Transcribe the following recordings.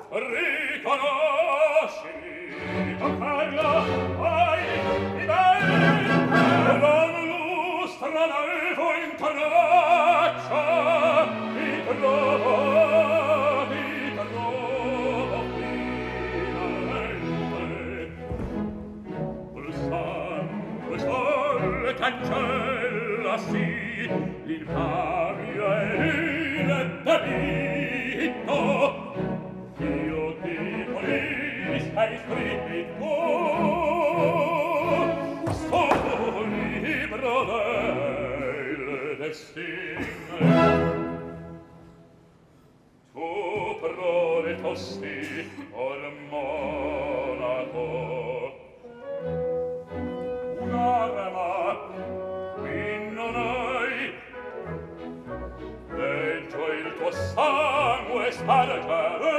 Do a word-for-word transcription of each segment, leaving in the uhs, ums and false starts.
riconosci con Carlo ai vivente la lustra l'evo in traccia ti trovo ti trovo finalmente col sangue sol cancella sì l'infamia e il delitto io ti volisca iscritto sul libro del destino tu proletosti ol monaco un'arma qui non hai leggio il tuo sangue spargere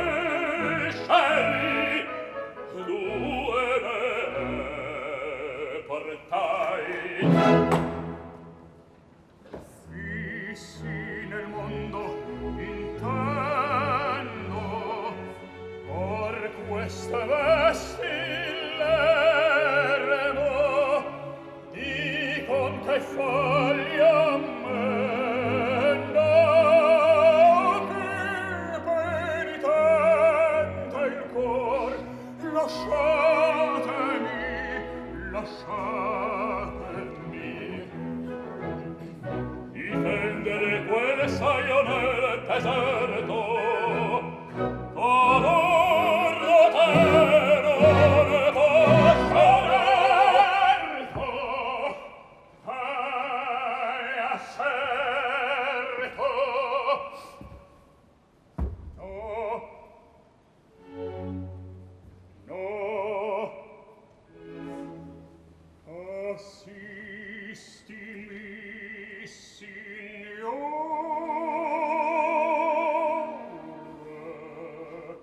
scegli due ne portai fissi nel mondo intendo or queste vesti l'eremo dicon che foglia lasciatemi, lasciatemi difendere quel saio nel deserto color rotero ne posso certo ai asserto no no assistimi signore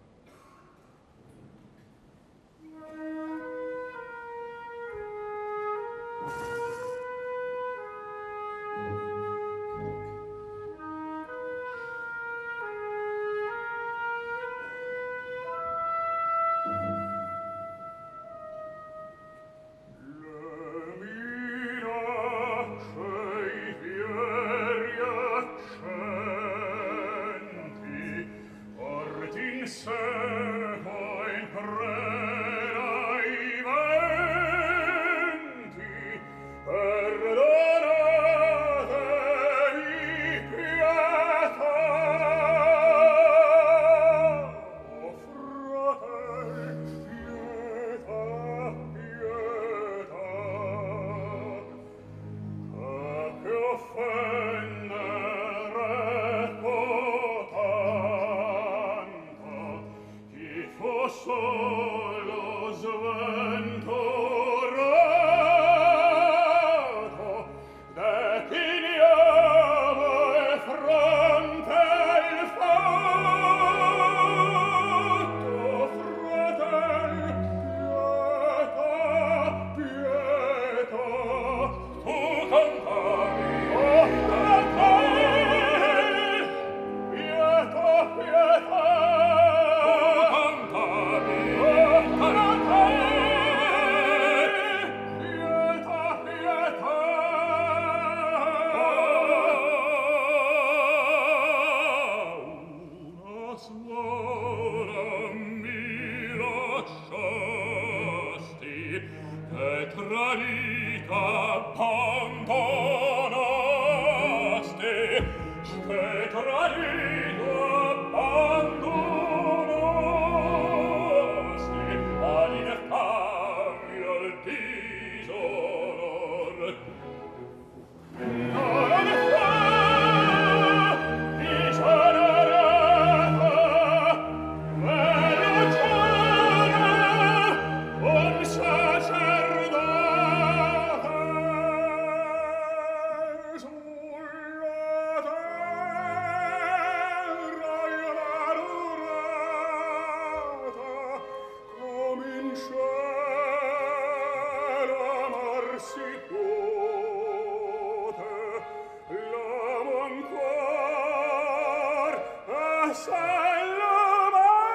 solo sventurato decliniamo e fronte il fatto fratel pietà pietà tu cantavi oh fratel pietà pietà tradita abbandonaste che tradita abbandonaste all'ineffamio al disonor non fa disonorata velugione un sacerdote sulla terra iarurata come in cielo amarsi pote l'amo ancor a se l'amare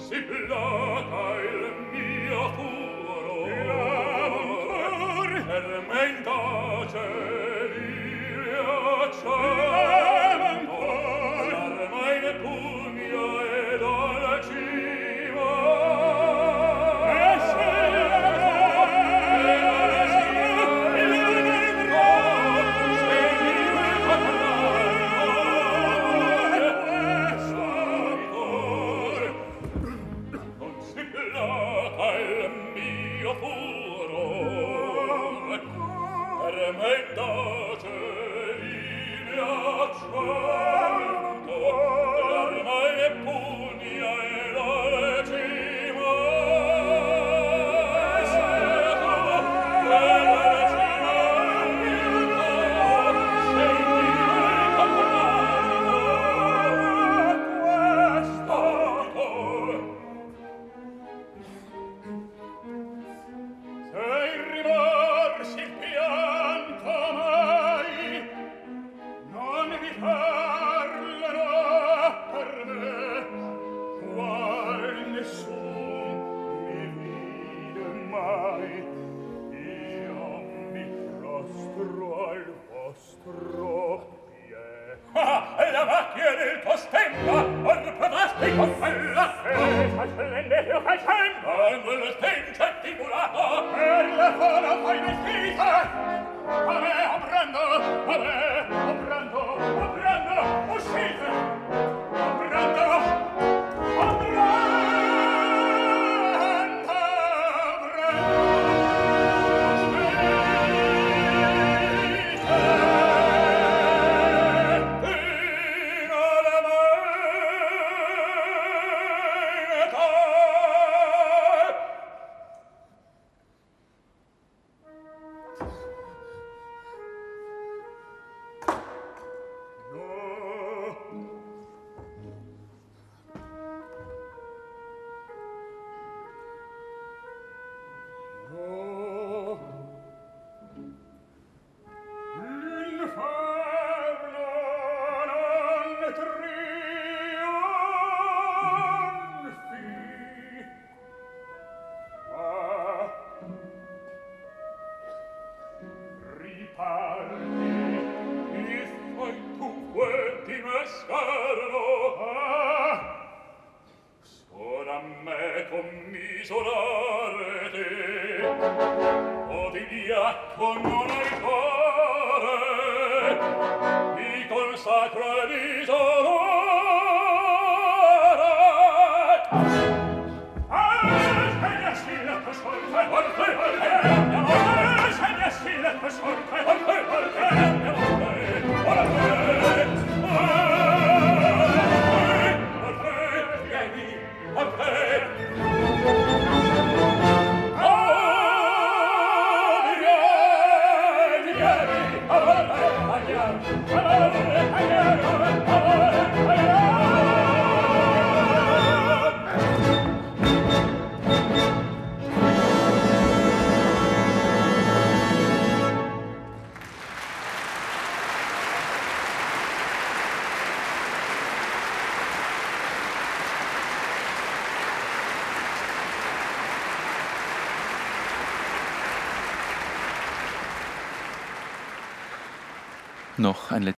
Noch ein